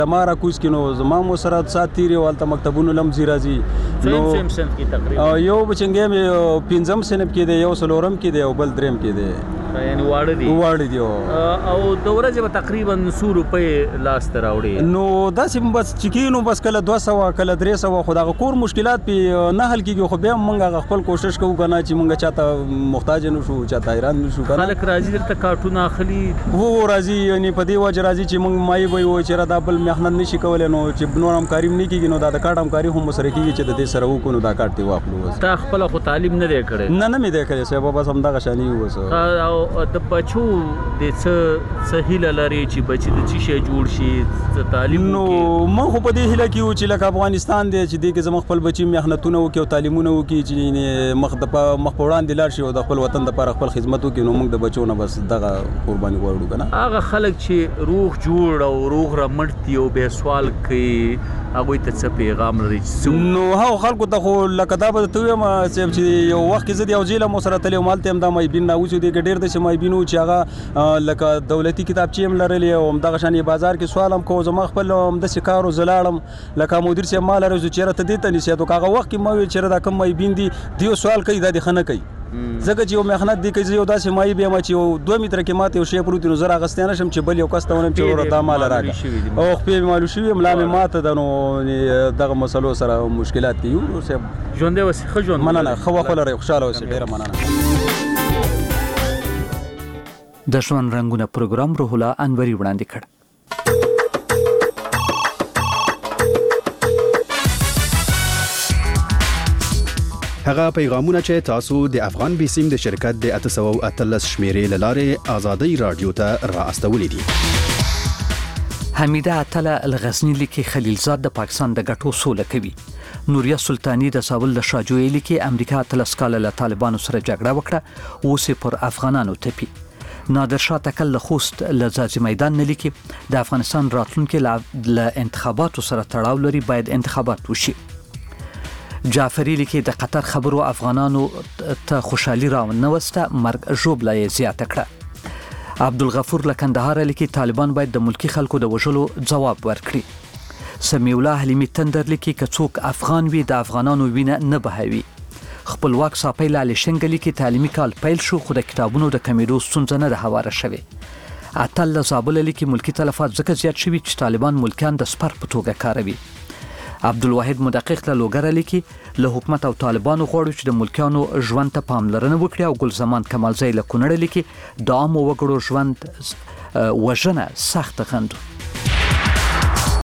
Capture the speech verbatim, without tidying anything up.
مارا کوز کې نو زما مو سره سات تیری والته مکتبونو لم زی راځي نو سیم سنت کې تقریبا یو بچنګې مې پنځم سنب کې دی یو سلورم کې دی او بل دریم کې دی یعنی واړه دي واړه دي او د ورځې به تقریبا څو روپۍ لاس ته راوړي نو داسې بس چې کینو بس کله دوه سوه کله درې سوه خو دغه کور مشکلات پې نه حل کېږي خو بیا موږ خپل کوشش کوو که نه چې موږ چاته محتاج نه شو چاته حیران نه شو خلک راځي دلته کارټونه اخلي هو راځي یعنی په دې وجه راځي چې موږ مایې به یې وایو چې دا بل محنت نه شي کولی نو چې نور همکاري هم نه کېږي نو دا د کارت همکاري هم ورسره کېږي چې د دې سره وکړو نو دا کارت دې واخلو تا خپله خو تعلیم نه دی کړی نه نه مې دی کړی صاحب بس همدغه شانې یو اوس او د بچو د څه څه هیله لري چې بچي د څه شی جوړ شي څه تعلیم نو موږ خو په دې هیله کې یو چې لکه افغانستان دی چې دې کې زموږ خپل بچي محنتونه وکړي او تعلیمونه وکړي چې مخ د مخ په وړاندې لاړ شي او د خپل وطن دپاره خپل خدمت وکړي نو موږ د بچو نه بس دغه قرباني غواړو که نه هغه خلک چې روغ جوړ او روغ رمټ دي او بیا سوال کوي هغوی ته څه پیغام لري نو هغو خلکو ته خو لکه دا به درته ووایم صاحب چې یو وخت کې زه د یو جیل هم ورسره تللی وم هلته هم دا مایبین راوځي دې کې ډېر داسې مایبین وو چې هغه لکه دولتي کتابچې هم لرلې او همدغه شان یې بازار کې سوال هم کوو زما خپل همداسې کار و زه لاړم لکه مدیر صاحب ما لرې زه چېرې ته دې ته نصیحت وکړه هغه وخت کې ما ویل چېرې دا کوم مایبین دي دوی سوال کوي دا دې ښه نه کوي ځکه چې یو محنت دی که زه یو داسې مایي بیم چې یو دوه متره کې ماته یو شی پروت وي نو زه راغستی نه شم چې بل یو کس ته ونیم چې وروره دا ماله راکړه او خپې مې معلوم شوي ملا مې ماته ده نو دغه مسلو سره مشکلات کې یو صاحب ژوندی اوسې ښه ژوند مننه ښه وخت ولرئ خوشحاله اوسئ ډېره مننه د ژوند رنګونه پروګرام روح الله انوري وړاندې کړ. هغه پیغامونه چې تاسو د افغان بیسیم د شرکت د اته سوه او اتلس شمیرې له لارې آزادۍ رادیو ته را استولی دي. حمیده اتله الغزنی لیکي خلیلزاد د پاکستان د ګټو سوله کوي. نوریا سلطانی د ساول د شاجوی لیکي امریکا اتلس کاله له طالبانو سره جګړه وکړه اوس یې پر افغانانو تپي. نادر شاه تکل له خوست له ځاځي میدان نه لیکي د افغانستان راتلونکي له انتخاباتو سره تړاو لري باید انتخابات وشي. جعفری لیکي د قطر خبرو افغانانو ته خوشحالي راونوسته مرګ ژوبله یې زیاته کړه. عبدالغفور له کندهار لیکي طالبان باید د ملکی خلکو د وژلو ځواب ورکړي. سمیع الله حلیمي تندر لیکي که څوک افغان وي د افغانانو وینه نه بهوي. خپلواک ساپی لالی شنګ لیکي تعلیمي کال پیل شو خو د کتابونو د کمیدو ستونزه نه ده هواره شوې. اتل له زابل لیکي ملکی تلفات ځکه زیات شوي چې طالبان ملکیان د سپر په توګه کاروي. عبدالواحد مدقق له لوګره لیکي له حکومت او طالبانو غواړو چې د ملکیانو ژوند ته پاملرنه وکړي او ګلزمان کمالزی له کونړه لیکي د عامو وګړو ژوند وژنه سخته غندو.